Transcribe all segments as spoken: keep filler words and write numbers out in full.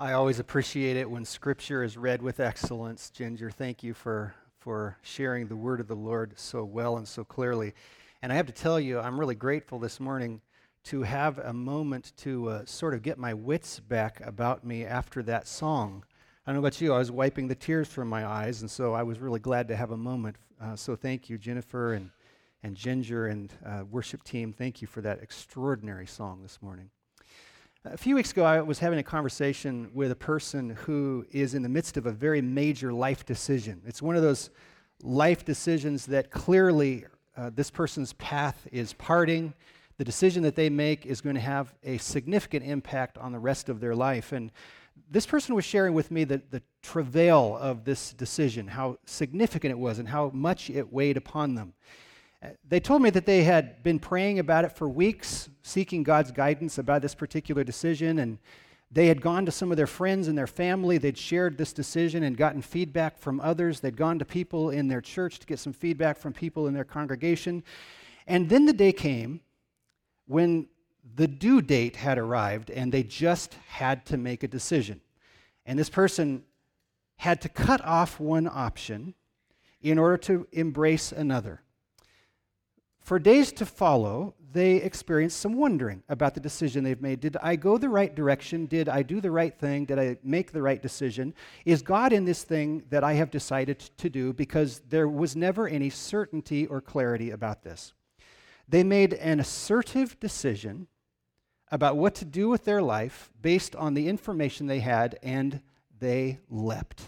I always appreciate it when Scripture is read with excellence. Ginger, thank you for, for sharing the word of the Lord so well and so clearly. And I have to tell you, I'm really grateful this morning to have a moment to uh, sort of get my wits back about me after that song. I don't know about you, I was wiping the tears from my eyes, and so I was really glad to have a moment. Uh, so thank you, Jennifer and, and Ginger and uh, worship team. Thank you for that extraordinary song this morning. A few weeks ago, I was having a conversation with a person who is in the midst of a very major life decision. It's one of those life decisions that clearly uh, this person's path is parting. The decision that they make is going to have a significant impact on the rest of their life. And this person was sharing with me the, the travail of this decision, how significant it was and how much it weighed upon them. They told me that they had been praying about it for weeks, seeking God's guidance about this particular decision, and they had gone to some of their friends and their family. They'd shared this decision and gotten feedback from others. They'd gone to people in their church to get some feedback from people in their congregation. And then the day came when the due date had arrived, and they just had to make a decision. And this person had to cut off one option in order to embrace another. For days to follow, they experienced some wondering about the decision they've made. Did I go the right direction? Did I do the right thing? Did I make the right decision? Is God in this thing that I have decided to do? Because there was never any certainty or clarity about this. They made an assertive decision about what to do with their life based on the information they had, and they leapt.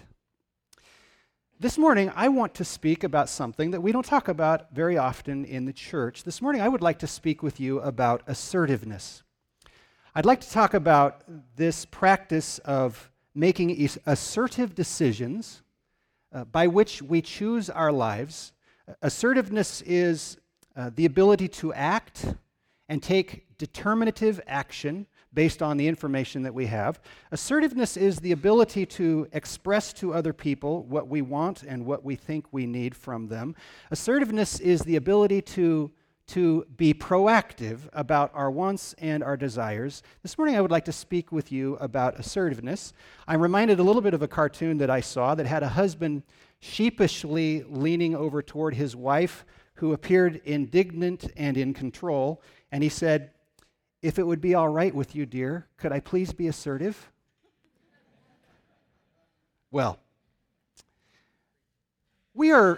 This morning, I want to speak about something that we don't talk about very often in the church. This morning, I would like to speak with you about assertiveness. I'd like to talk about this practice of making assertive decisions uh, by which we choose our lives. Assertiveness is uh, the ability to act and take determinative action based on the information that we have. Assertiveness is the ability to express to other people what we want and what we think we need from them. Assertiveness is the ability to, to be proactive about our wants and our desires. This morning I would like to speak with you about assertiveness. I'm reminded a little bit of a cartoon that I saw that had a husband sheepishly leaning over toward his wife who appeared indignant and in control, and he said, "If it would be all right with you, dear, could I please be assertive?" Well, we are,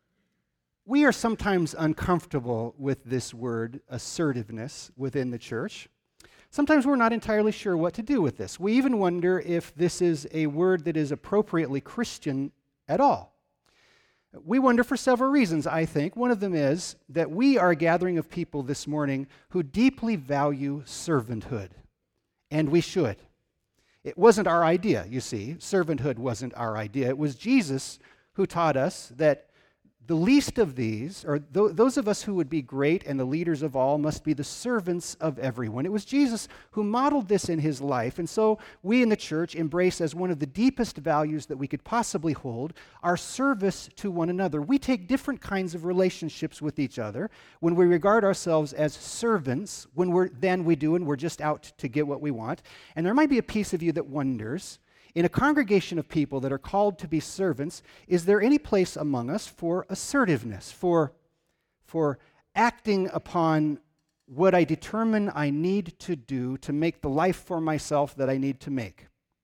we are sometimes uncomfortable with this word, assertiveness, within the church. Sometimes we're not entirely sure what to do with this. We even wonder if this is a word that is appropriately Christian at all. We wonder for several reasons, I think. One of them is that we are a gathering of people this morning who deeply value servanthood, and we should. It wasn't our idea, you see. Servanthood wasn't our idea. It was Jesus who taught us that the least of these, or th- those of us who would be great and the leaders of all, must be the servants of everyone. It was Jesus who modeled this in his life, and so we in the church embrace as one of the deepest values that we could possibly hold our service to one another. We take different kinds of relationships with each other when we regard ourselves as servants, when we're than we do and we're just out to get what we want. And there might be a piece of you that wonders, in a congregation of people that are called to be servants, is there any place among us for assertiveness, for, for acting upon what I determine I need to do to make the life for myself that I need to make?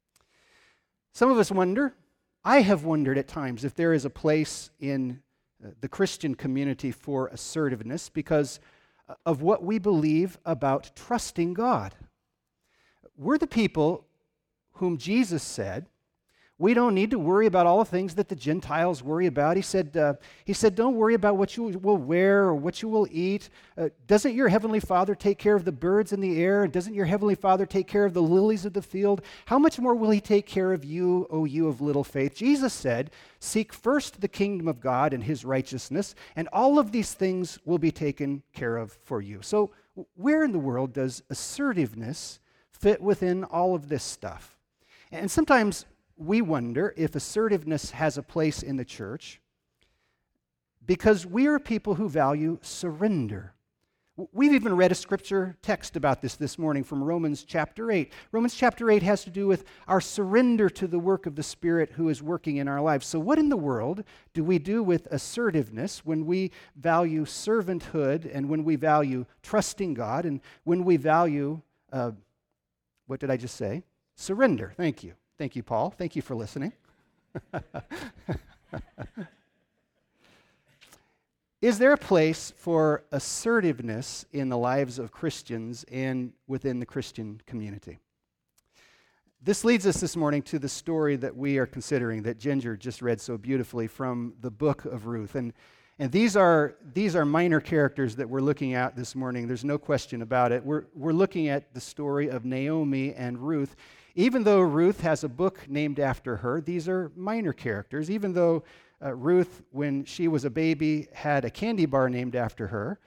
Some of us wonder, I have wondered at times if there is a place in uh, the Christian community for assertiveness because of what we believe about trusting God. We're the people whom Jesus said, we don't need to worry about all the things that the Gentiles worry about. He said, uh, he said, don't worry about what you will wear or what you will eat. Uh, doesn't your heavenly Father take care of the birds in the air? Doesn't your heavenly Father take care of the lilies of the field? How much more will he take care of you, O you of little faith? Jesus said, seek first the kingdom of God and his righteousness, and all of these things will be taken care of for you. So where in the world does assertiveness fit within all of this stuff? And sometimes we wonder if assertiveness has a place in the church because we are people who value surrender. We've even read a scripture text about this this morning from Romans chapter eight. Romans chapter eight has to do with our surrender to the work of the Spirit who is working in our lives. So what in the world do we do with assertiveness when we value servanthood and when we value trusting God and when we value, uh, what did I just say? Surrender. Thank you. Thank you, Paul. Thank you for listening. Is there a place for assertiveness in the lives of Christians and within the Christian community? This leads us this morning to the story that we are considering that Ginger just read so beautifully from the book of Ruth. And, and these are, these are minor characters that we're looking at this morning. There's no question about it. We're, we're looking at the story of Naomi and Ruth. Even though Ruth has a book named after her, these are minor characters. Even though Uh, Ruth, when she was a baby, had a candy bar named after her.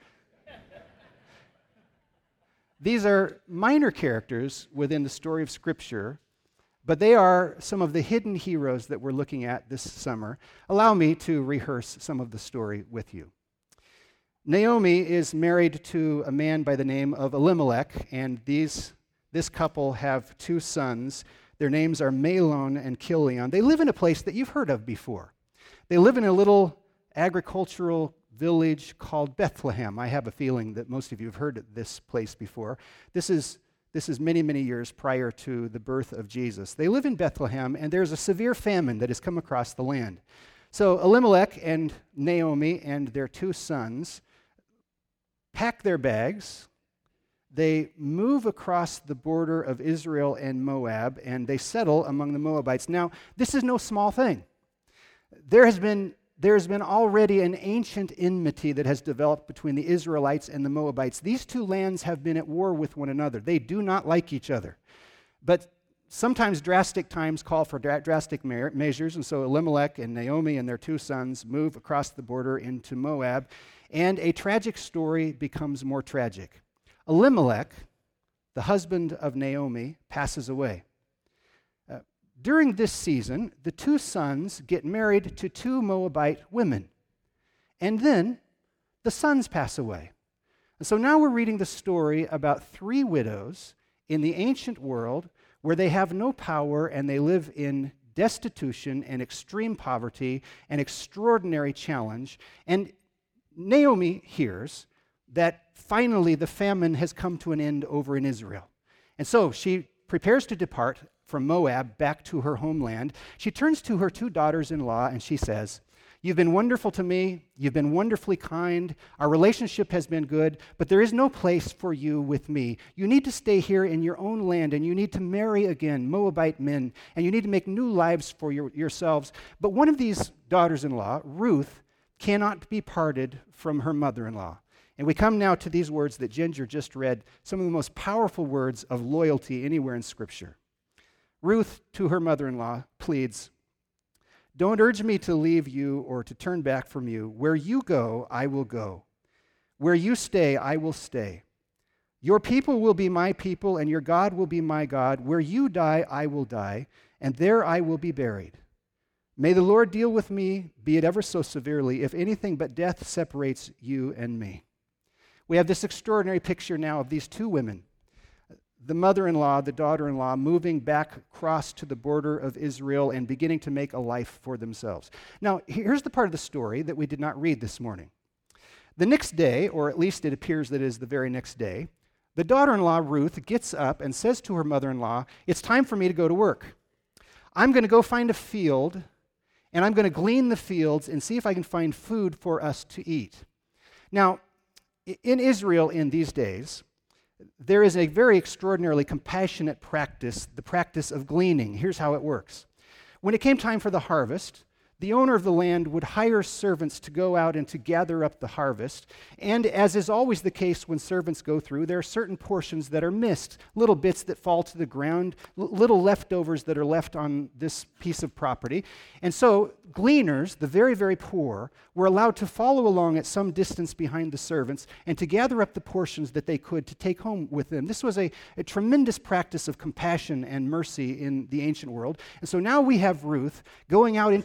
These are minor characters within the story of Scripture, but they are some of the hidden heroes that we're looking at this summer. Allow me to rehearse some of the story with you. Naomi is married to a man by the name of Elimelech, and these, this couple have two sons. Their names are Mahlon and Chilion. They live in a place that you've heard of before. They live in a little agricultural village called Bethlehem. I have a feeling that most of you have heard of this place before. This is, this is many, many years prior to the birth of Jesus. They live in Bethlehem, and there's a severe famine that has come across the land. So Elimelech and Naomi and their two sons pack their bags. They move across the border of Israel and Moab, and they settle among the Moabites. Now, this is no small thing. There has been there has been already an ancient enmity that has developed between the Israelites and the Moabites. These two lands have been at war with one another. They do not like each other. But sometimes drastic times call for dra- drastic me- measures, and so Elimelech and Naomi and their two sons move across the border into Moab, and a tragic story becomes more tragic. Elimelech, the husband of Naomi, passes away. During this season, the two sons get married to two Moabite women. And then the sons pass away. And so now we're reading the story about three widows in the ancient world where they have no power and they live in destitution and extreme poverty and extraordinary challenge. And Naomi hears that finally the famine has come to an end over in Israel. And so she prepares to depart from Moab back to her homeland. She turns to her two daughters-in-law and she says, "You've been wonderful to me. You've been wonderfully kind. Our relationship has been good, but there is no place for you with me. You need to stay here in your own land, and you need to marry again Moabite men, and you need to make new lives for your, yourselves." But one of these daughters-in-law, Ruth, cannot be parted from her mother-in-law. And we come now to these words that Ginger just read, some of the most powerful words of loyalty anywhere in Scripture. Ruth, to her mother-in-law, pleads, "Don't urge me to leave you or to turn back from you. Where you go, I will go. Where you stay, I will stay. Your people will be my people, and your God will be my God. Where you die, I will die, and there I will be buried. May the Lord deal with me, be it ever so severely, if anything but death separates you and me." We have this extraordinary picture now of these two women, the mother-in-law, the daughter-in-law, moving back across to the border of Israel and beginning to make a life for themselves. Now, here's the part of the story that we did not read this morning. The next day, or at least it appears that it is the very next day, the daughter-in-law, Ruth, gets up and says to her mother-in-law, "It's time for me to go to work. I'm going to go find a field, and I'm going to glean the fields and see if I can find food for us to eat." Now, in Israel in these days, there is a very extraordinarily compassionate practice, the practice of gleaning. Here's how it works. When it came time for the harvest, the owner of the land would hire servants to go out and to gather up the harvest. And as is always the case when servants go through, there are certain portions that are missed, little bits that fall to the ground, little leftovers that are left on this piece of property. And so gleaners, the very, very poor, were allowed to follow along at some distance behind the servants and to gather up the portions that they could to take home with them. This was a, a tremendous practice of compassion and mercy in the ancient world. And so now we have Ruth going out into the field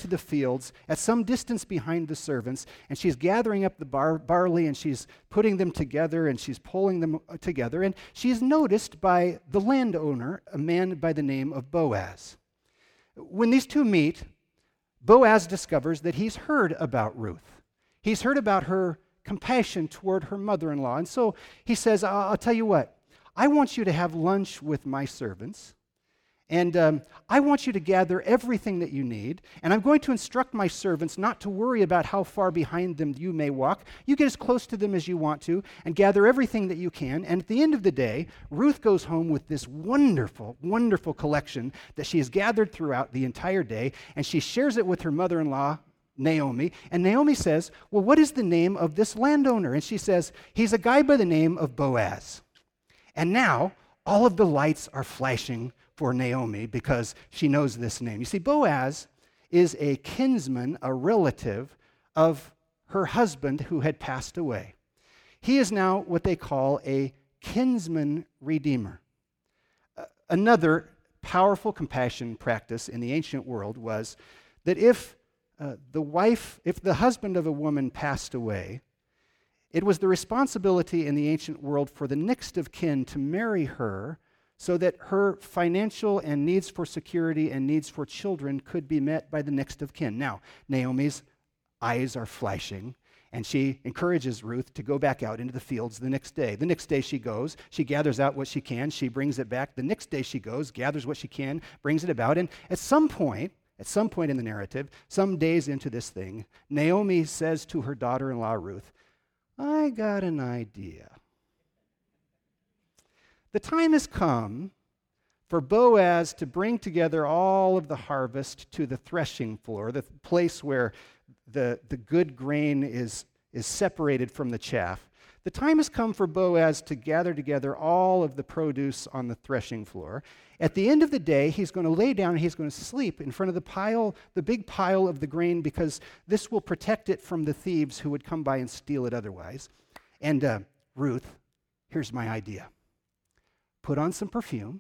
fields at some distance behind the servants, and she's gathering up the bar- barley and she's putting them together and she's pulling them together, and she's noticed by the landowner, a man by the name of Boaz. When these two meet, Boaz discovers that he's heard about Ruth. He's heard about her compassion toward her mother-in-law, and so he says, I'll, I'll tell you what, I want you to have lunch with my servants, and um, I want you to gather everything that you need, and I'm going to instruct my servants not to worry about how far behind them you may walk. You get as close to them as you want to, and gather everything that you can, and at the end of the day, Ruth goes home with this wonderful, wonderful collection that she has gathered throughout the entire day, and she shares it with her mother-in-law, Naomi, and Naomi says, well, what is the name of this landowner? And she says, he's a guy by the name of Boaz. And now, all of the lights are flashing for Naomi because she knows this name. You see, Boaz is a kinsman, a relative of her husband who had passed away. He is now what they call a kinsman redeemer. Uh, another powerful compassion practice in the ancient world was that if uh, the wife, if the husband of a woman passed away, it was the responsibility in the ancient world for the next of kin to marry her so that her financial and needs for security and needs for children could be met by the next of kin. Now, Naomi's eyes are flashing, and she encourages Ruth to go back out into the fields the next day. The next day she goes, she gathers out what she can, she brings it back. The next day she goes, gathers what she can, brings it about, and at some point, at some point in the narrative, some days into this thing, Naomi says to her daughter-in-law Ruth, I got an idea. The time has come for Boaz to bring together all of the harvest to the threshing floor, the place where the, the good grain is, is separated from the chaff. The time has come for Boaz to gather together all of the produce on the threshing floor. At the end of the day, he's going to lay down and he's going to sleep in front of the pile, the big pile of the grain, because this will protect it from the thieves who would come by and steal it otherwise. And uh, Ruth, here's my idea. Put on some perfume,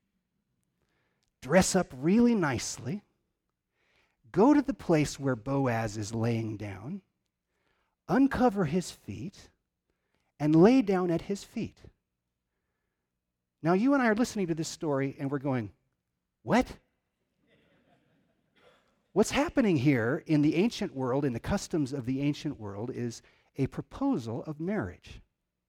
dress up really nicely, go to the place where Boaz is laying down, uncover his feet, and lay down at his feet. Now, you and I are listening to this story, and we're going, what? What's happening here in the ancient world, in the customs of the ancient world, is a proposal of marriage.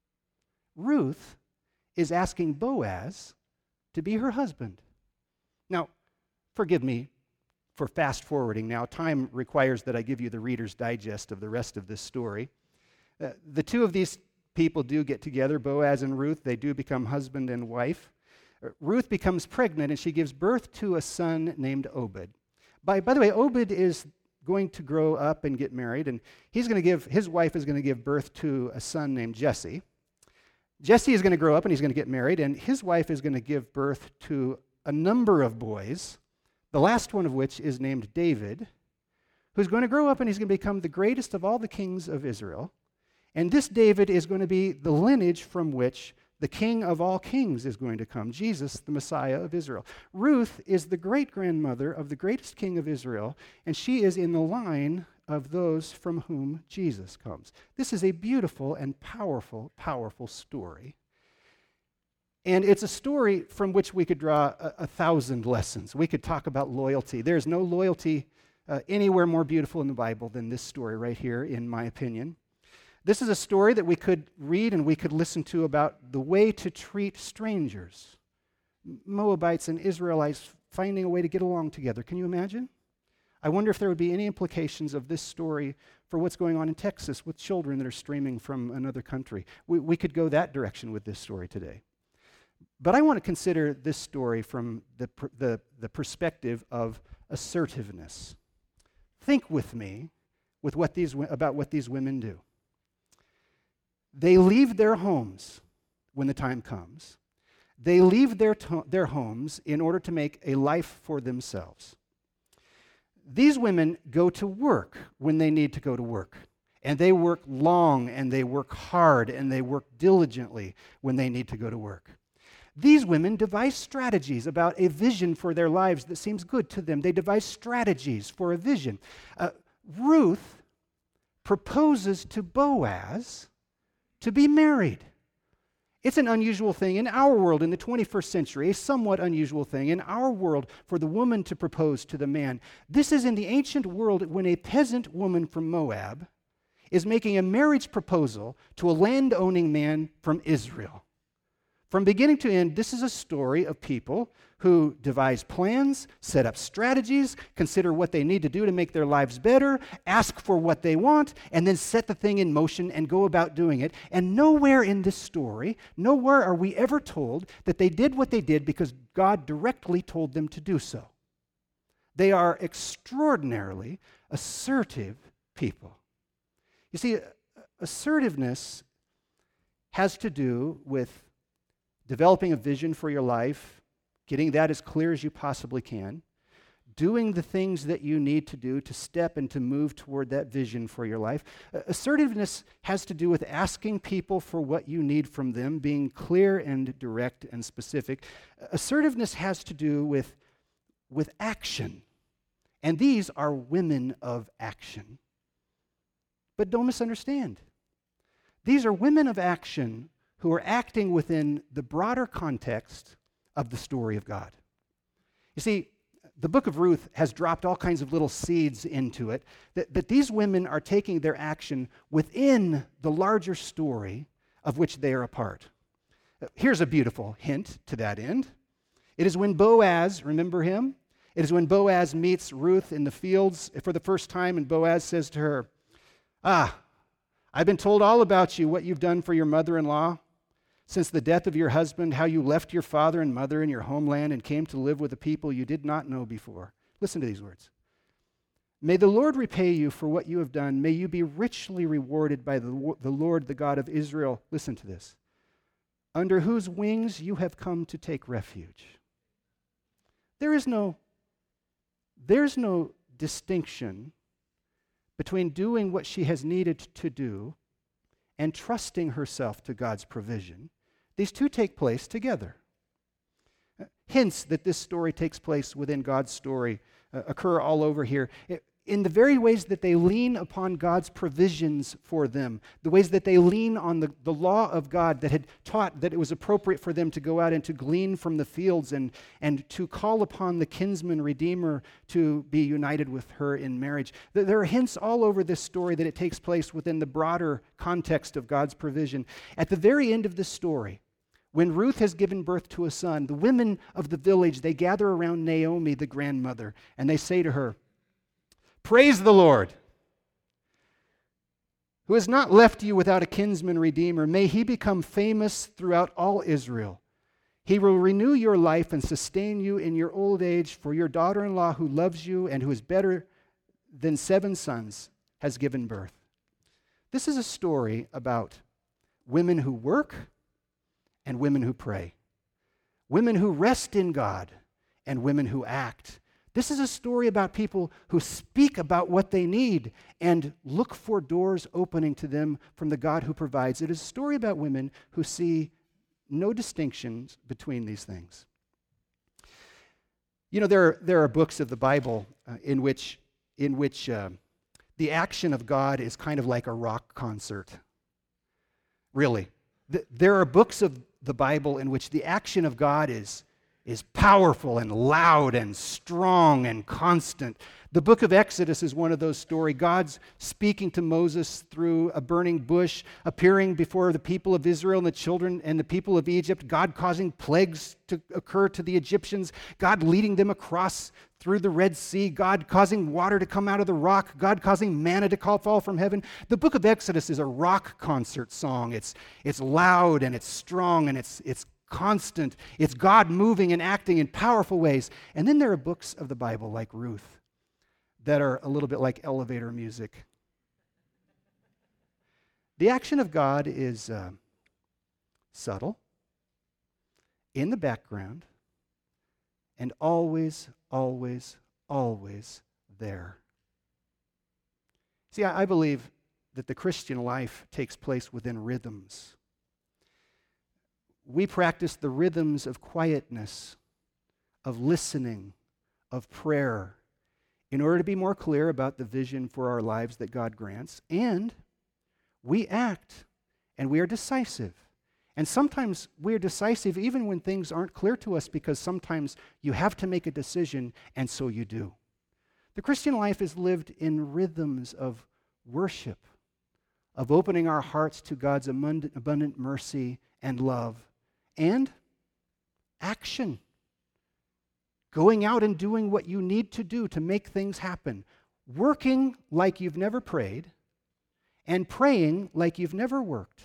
Ruth is asking Boaz to be her husband. Now, forgive me for fast forwarding now. Time requires that I give you the Reader's Digest of the rest of this story. Uh, the two of these people do get together, Boaz and Ruth. They do become husband and wife. Uh, Ruth becomes pregnant, and she gives birth to a son named Obed. By, by the way, Obed is going to grow up and get married, and he's going to give, his wife is going to give birth to a son named Jesse. Jesse is going to grow up and he's going to get married, and his wife is going to give birth to a number of boys, the last one of which is named David, who's going to grow up and he's going to become the greatest of all the kings of Israel. And this David is going to be the lineage from which the king of all kings is going to come, Jesus, the Messiah of Israel. Ruth is the great-grandmother of the greatest king of Israel, and she is in the line of those from whom Jesus comes. This is a beautiful and powerful, powerful story. And it's a story from which we could draw a, a thousand lessons. We could talk about loyalty. There's no loyalty uh, anywhere more beautiful in the Bible than this story right here, in my opinion. This is a story that we could read and we could listen to about the way to treat strangers. Moabites and Israelites finding a way to get along together. Can you imagine? I wonder if there would be any implications of this story for what's going on in Texas with children that are streaming from another country. We, we could go that direction with this story today. But I want to consider this story from the, the, the perspective of assertiveness. Think with me with what these, about what these women do. They leave their homes when the time comes. They leave their, to- their homes in order to make a life for themselves. These women go to work when they need to go to work. And they work long, and they work hard, and they work diligently when they need to go to work. These women devise strategies about a vision for their lives that seems good to them. They devise strategies for a vision. Uh, Ruth proposes to Boaz to be married. It's an unusual thing in our world in the twenty-first century, a somewhat unusual thing in our world for the woman to propose to the man. This is in the ancient world when a peasant woman from Moab is making a marriage proposal to a land-owning man from Israel. From beginning to end, this is a story of people who devise plans, set up strategies, consider what they need to do to make their lives better, ask for what they want, and then set the thing in motion and go about doing it. And nowhere in this story, nowhere are we ever told that they did what they did because God directly told them to do so. They are extraordinarily assertive people. You see, assertiveness has to do with developing a vision for your life, getting that as clear as you possibly can, doing the things that you need to do to step and to move toward that vision for your life. Uh, assertiveness has to do with asking people for what you need from them, being clear and direct and specific. Uh, assertiveness has to do with, with action. And these are women of action. But don't misunderstand. These are women of action who are acting within the broader context of the story of God. You see, the book of Ruth has dropped all kinds of little seeds into it, that, that these women are taking their action within the larger story of which they are a part. Here's a beautiful hint to that end. It is when Boaz, remember him? It is when Boaz meets Ruth in the fields for the first time, and Boaz says to her, "Ah, I've been told all about you, what you've done for your mother-in-law. Since the death of your husband, how you left your father and mother in your homeland and came to live with a people you did not know before." Listen to these words. "May the Lord repay you for what you have done. May you be richly rewarded by the, the Lord, the God of Israel." Listen to this. "Under whose wings you have come to take refuge." There is no, there's no distinction between doing what she has needed to do and trusting herself to God's provision. These two take place together. Uh, hints that this story takes place within God's story uh, occur all over here. It, in the very ways that they lean upon God's provisions for them, the ways that they lean on the, the law of God that had taught that it was appropriate for them to go out and to glean from the fields and, and to call upon the kinsman redeemer to be united with her in marriage. There are hints all over this story that it takes place within the broader context of God's provision. At the very end of this story, when Ruth has given birth to a son, the women of the village, they gather around Naomi, the grandmother, and they say to her, "Praise the Lord, who has not left you without a kinsman redeemer. May he become famous throughout all Israel. He will renew your life and sustain you in your old age, for your daughter-in-law who loves you and who is better than seven sons has given birth." This is a story about women who work and women who pray, women who rest in God and women who act. This is a story about people who speak about what they need and look for doors opening to them from the God who provides. It is a story about women who see no distinctions between these things. You know, there are, there are books of the Bible uh, in which, in which uh, the action of God is kind of like a rock concert. Really. Th- there are books of the Bible in which the action of God is is powerful and loud and strong and constant. The book of Exodus is one of those stories. God's speaking to Moses through a burning bush, appearing before the people of Israel and the children and the people of Egypt, God causing plagues to occur to the Egyptians, God leading them across through the Red Sea, God causing water to come out of the rock, God causing manna to fall from heaven. The book of Exodus is a rock concert song. It's, it's loud and it's strong and it's, it's constant. It's God moving and acting in powerful ways. And then there are books of the Bible like Ruth that are a little bit like elevator music. The action of God is uh, subtle, in the background, and always, always, always there. See, I, I believe that the Christian life takes place within rhythms. we practice the rhythms of quietness, of listening, of prayer, in order to be more clear about the vision for our lives that God grants. And we act, and we are decisive. And sometimes we are decisive even when things aren't clear to us, because sometimes you have to make a decision, and so you do. The Christian life is lived in rhythms of worship, of opening our hearts to God's abundant, abundant mercy and love, and action. Going out and doing what you need to do to make things happen. Working like you've never prayed, and praying like you've never worked.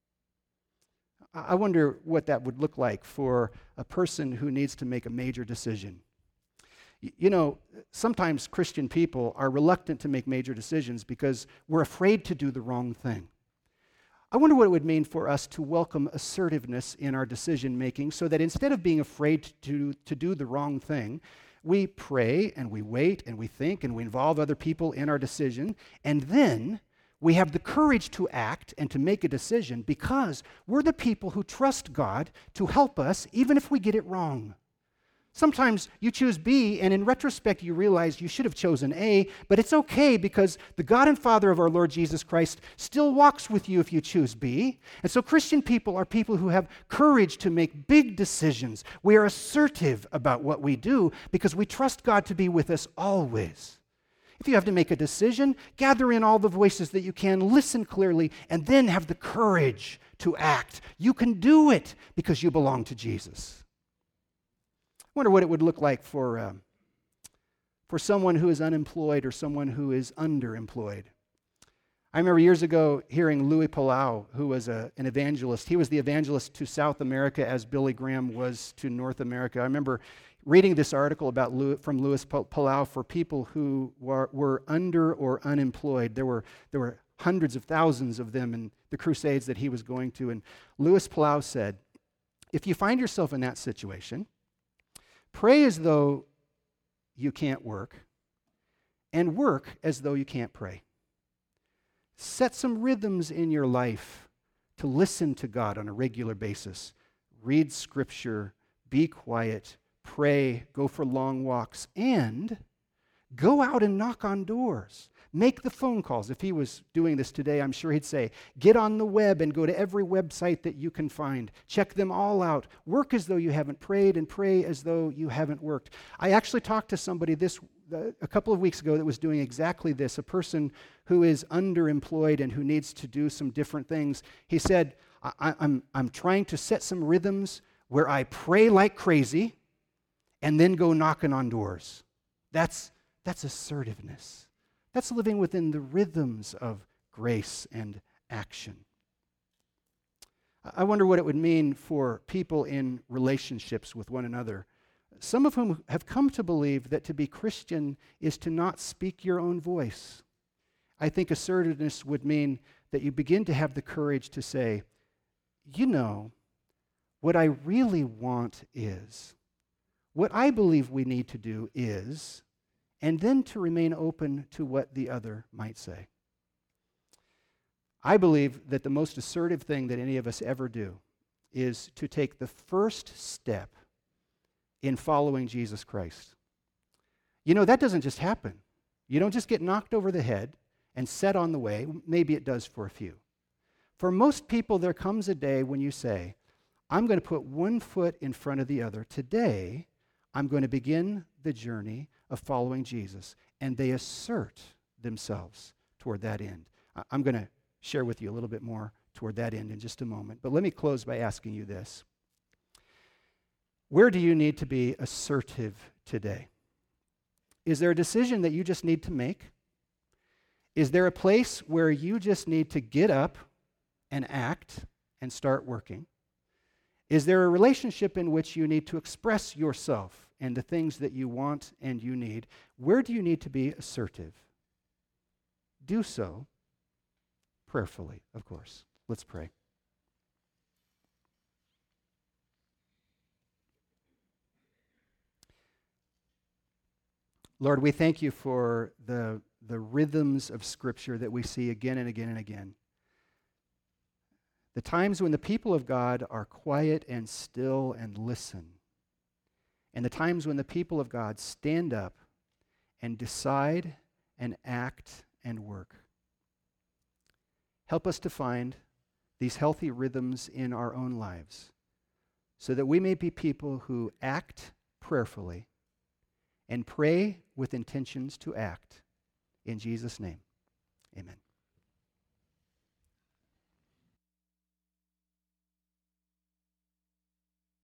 I wonder what that would look like for a person who needs to make a major decision. You know, sometimes Christian people are reluctant to make major decisions because we're afraid to do the wrong thing. I wonder what it would mean for us to welcome assertiveness in our decision making, so that instead of being afraid to, to do the wrong thing, we pray and we wait and we think and we involve other people in our decision, and then we have the courage to act and to make a decision because we're the people who trust God to help us even if we get it wrong. Sometimes you choose B, and in retrospect you realize you should have chosen A, but it's okay because the God and Father of our Lord Jesus Christ still walks with you if you choose B. And so Christian people are people who have courage to make big decisions. We are assertive about what we do because we trust God to be with us always. If you have to make a decision, gather in all the voices that you can, listen clearly, and then have the courage to act. You can do it because you belong to Jesus. I wonder what it would look like for, uh, for someone who is unemployed or someone who is underemployed. I remember years ago hearing Luis Palau, who was a, an evangelist. He was the evangelist to South America as Billy Graham was to North America. I remember reading this article about Louis, from Luis Palau for people who were, were under or unemployed. There were, there were hundreds of thousands of them in the crusades that he was going to. And Luis Palau said, if you find yourself in that situation, pray as though you can't work, and work as though you can't pray. Set some rhythms in your life to listen to God on a regular basis. Read Scripture, be quiet, pray, go for long walks, and go out and knock on doors. Make the phone calls. If he was doing this today, I'm sure he'd say, get on the web and go to every website that you can find. Check them all out. Work as though you haven't prayed, and pray as though you haven't worked. I actually talked to somebody this uh, a couple of weeks ago that was doing exactly this, a person who is underemployed and who needs to do some different things. He said, I, I'm, I'm trying to set some rhythms where I pray like crazy and then go knocking on doors. That's, that's assertiveness. That's living within the rhythms of grace and action. I wonder what it would mean for people in relationships with one another, some of whom have come to believe that to be Christian is to not speak your own voice. I think assertiveness would mean that you begin to have the courage to say, you know, what I really want is, what I believe we need to do is, and then to remain open to what the other might say. I believe that the most assertive thing that any of us ever do is to take the first step in following Jesus Christ. You know, that doesn't just happen. You don't just get knocked over the head and set on the way. Maybe it does for a few. For most people, there comes a day when you say, I'm going to put one foot in front of the other. Today, I'm going to begin the journey of following Jesus, and they assert themselves toward that end. I'm going to share with you a little bit more toward that end in just a moment, but let me close by asking you this. Where do you need to be assertive today? Is there a decision that you just need to make? Is there a place where you just need to get up and act and start working? Is there a relationship in which you need to express yourself and the things that you want and you need? Where do you need to be assertive? Do so prayerfully, of course. Let's pray. Lord, we thank you for the, the rhythms of Scripture that we see again and again and again. The times when the people of God are quiet and still and listen. And the times when the people of God stand up and decide and act and work. Help us to find these healthy rhythms in our own lives so that we may be people who act prayerfully and pray with intentions to act. In Jesus' name, amen.